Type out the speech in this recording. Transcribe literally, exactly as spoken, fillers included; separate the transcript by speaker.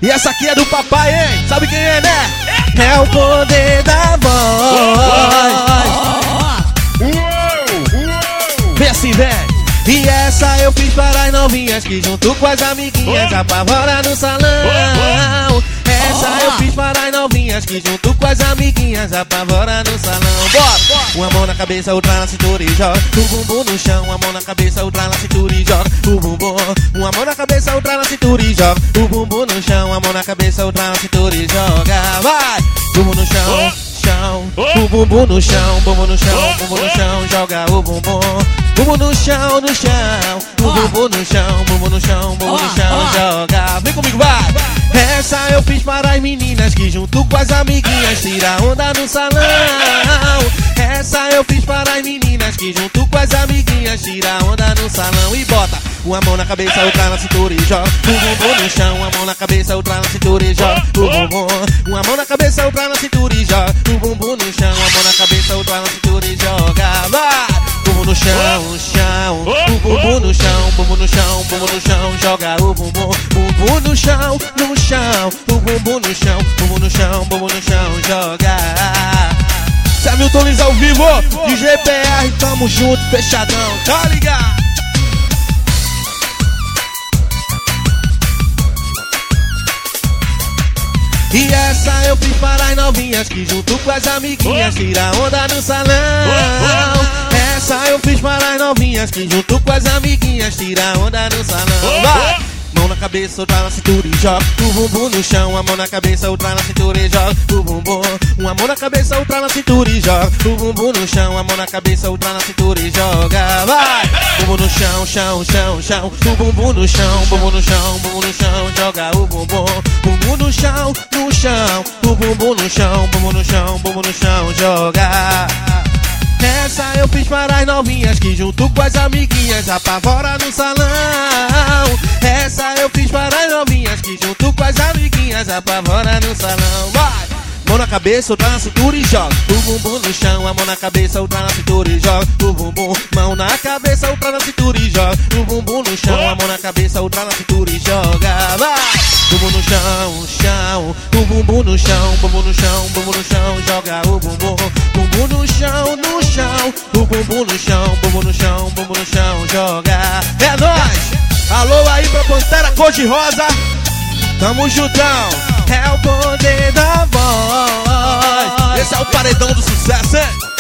Speaker 1: E essa aqui é do papai, hein? Sabe quem é, né? É o poder da voz. Vem assim, vem. E essa eu fiz para as novinhas que junto com as amiguinhas apavora no salão. Essa eu fiz para as novinhas que junto com as amiguinhas apavora no salão. Bora! Uma mão na cabeça, outra na cintura e joga o bumbum no chão. Uma mão na cabeça, outra na cintura e joga o bumbum. Uma mão na cabeça, outra na cintura e joga o bumbum no chão. Uma mão na cabeça, outra na cintura e joga. Vai! Bumbum no chão, chão. O bumbum no chão, bumbum no chão, bumbum no chão. Joga o bumbum. Bumbum no chão, no chão. O bumbum no chão, bumbum no chão, bumbum no chão. Joga. Vem comigo, vai! Essa eu fiz para as meninas que junto com as amiguinhas tira onda no salão. Essa eu fiz para as meninas que junto com as amiguinhas tira onda no salão. E bota uma mão na cabeça, outra na cintura e joga o bumbum no chão. Uma mão na cabeça, outra na cintura e joga o bumbum. Uma mão na cabeça, outra na cintura e joga o bumbum no chão. Uma mão na cabeça, outra na cintura e joga. Vai! Bumbum no chão, chão. O bumbum no chão, bumbum no chão, bumbum no chão. Joga o bumbum, bumbum no chão, no chão. O bumbum no chão, bumbum no chão, bumbum no chão. Joga. Hamilton Lins ao vivo, D J P R, tamo junto, fechadão, tá ligado? E essa eu fiz para as novinhas que junto com as amiguinhas tira onda no salão. Essa eu fiz para as novinhas que junto com as amiguinhas tira onda no salão. Vai! Mão na cabeça, outra na cintura e joga o bumbum no chão. A mão na cabeça, outra na cintura e joga o bumbum. Uma mão na cabeça, outra na cintura e joga o bumbum no chão. A mão na cabeça, outra na cintura e joga. Vai! Bumbum no chão, chão, chão, chão. O bumbum no chão, bumbum no chão, bumbum no chão. Joga o bumbum. Bumbum no chão, no chão. O bumbum no chão, bumbum no chão, bumbum no chão. Joga. Essa eu fiz para as novinhas que junto com as amiguinhas apavora no salão. Essa eu fiz para as novinhas que junto com as amiguinhas apavora no salão. Vai! Mão na cabeça, outra na cintura e joga o bumbum no chão. A mão na cabeça, outra na cintura e joga o bumbum. Mão na cabeça, outra na cintura e joga o bumbum no chão. A mão na cabeça, outra na cintura e joga. Vai! Bumbum no chão, chão. O bumbum no chão, bumbum no chão, bumbum no chão. Joga o bumbum. Bumbum no chão, no chão. O bumbum no chão, bumbum no chão, bumbum no chão. Joga. É nóis! Alô aí pra Pantera Cor-de-Rosa. Tamo juntão. É o poder da voz. Esse é o paredão do sucesso, hein?